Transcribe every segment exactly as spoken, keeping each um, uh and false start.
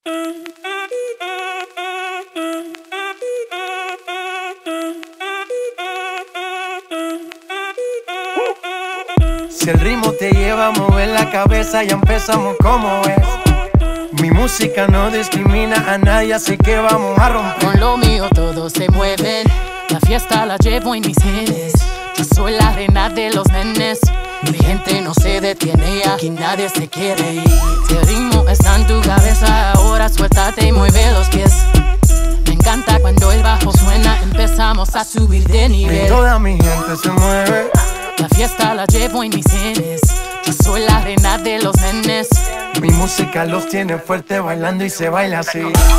Si el ritmo te lleva a mover la cabeza, ya empezamos como es. Mi música no discrimina a nadie, así que vamos a romper. Con lo mío todos se mueven, la fiesta la llevo en mis genes. Yo soy la reina de los nenes. Mi gente no se detiene, aquí nadie se quiere ir. Si el ritmo está en tu cabeza, ahora suéltate y mueve los pies. Me encanta cuando el bajo suena, empezamos a subir de nivel. Y toda mi gente se mueve. La fiesta la llevo en mis genes. Yo soy la reina de los nenes. Mi música los tiene fuerte bailando y se baila así.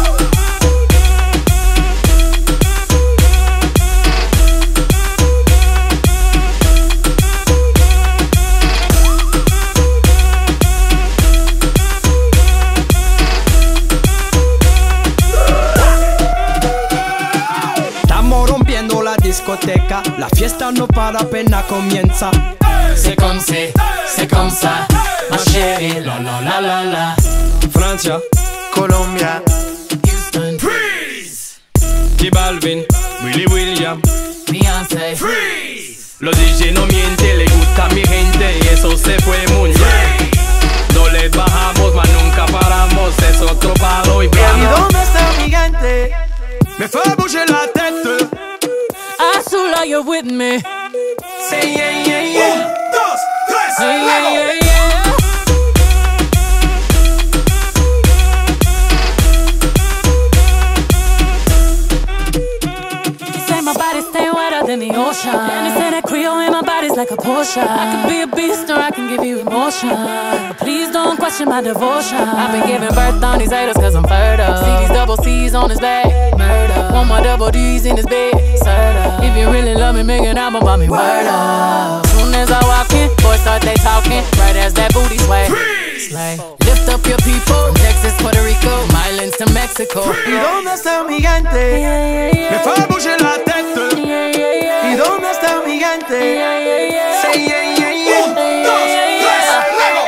Estamos rompiendo la discoteca, la fiesta no para, apenas comienza. C'est comme c'est, c'est comme ça, ma chérie, la la la la la. Francia, Colombia, Houston, Freeze. J Balvin, Willy William, Beyoncé, Freeze. Los D J no mienten, le gusta a mi gente y eso se fue muy bien. No les bajamos, mas nunca paramos, es otro palo y ¿y vamos. dónde está mi gente? Me fait bouger la tête. Azula, you're with me. Say yeah, yeah, yeah. Un, dos, tres, Yeah, yeah, luego. yeah, yeah. Say my body stay wetter than the ocean. And they say that Creole in my body's like a Porsche. I can be a beast or I can give you emotion. But please don't question my devotion. I've been giving birth on these haters cause I'm fertile. See these double C's on his back, murder. One more double D's in his bed, serta. If you really love me, make an album about me, word up. Soon as I walk in, boys start they talking. Right as that booty sway, slay. Lift up your people, from Texas, Puerto Rico, from islands to Mexico. ¿Y dónde está mi gente? Yeah, yeah, Me yeah. fait bouger la tête. Yeah, yeah, yeah. ¿Y dónde está mi gente? Yeah, yeah, yeah. Say yeah, yeah, yeah. Un, Yeah, dos, yeah, tres, yeah. luego.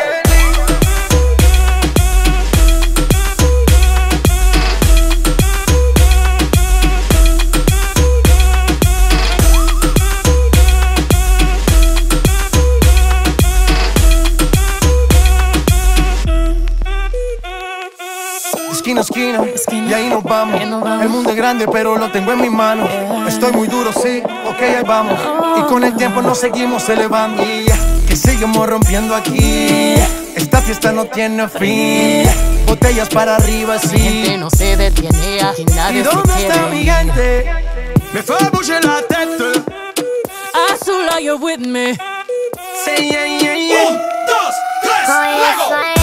Esquina a esquina, Esquina. y ahí nos vamos. Y nos vamos. El mundo es grande, pero lo tengo en mis manos. Estoy muy duro, sí, ok, ahí vamos. Y con el tiempo nos seguimos elevando. Y que seguimos rompiendo aquí. Esta fiesta no tiene fin. Botellas para arriba, Mi gente sí. no se detiene, aquí nadie ¿Y se dónde quiere está mi ir. gente? Me fait bouger la tête. Azula, you're with me. Say yeah, yeah, yeah. Un, dos, tres, luego.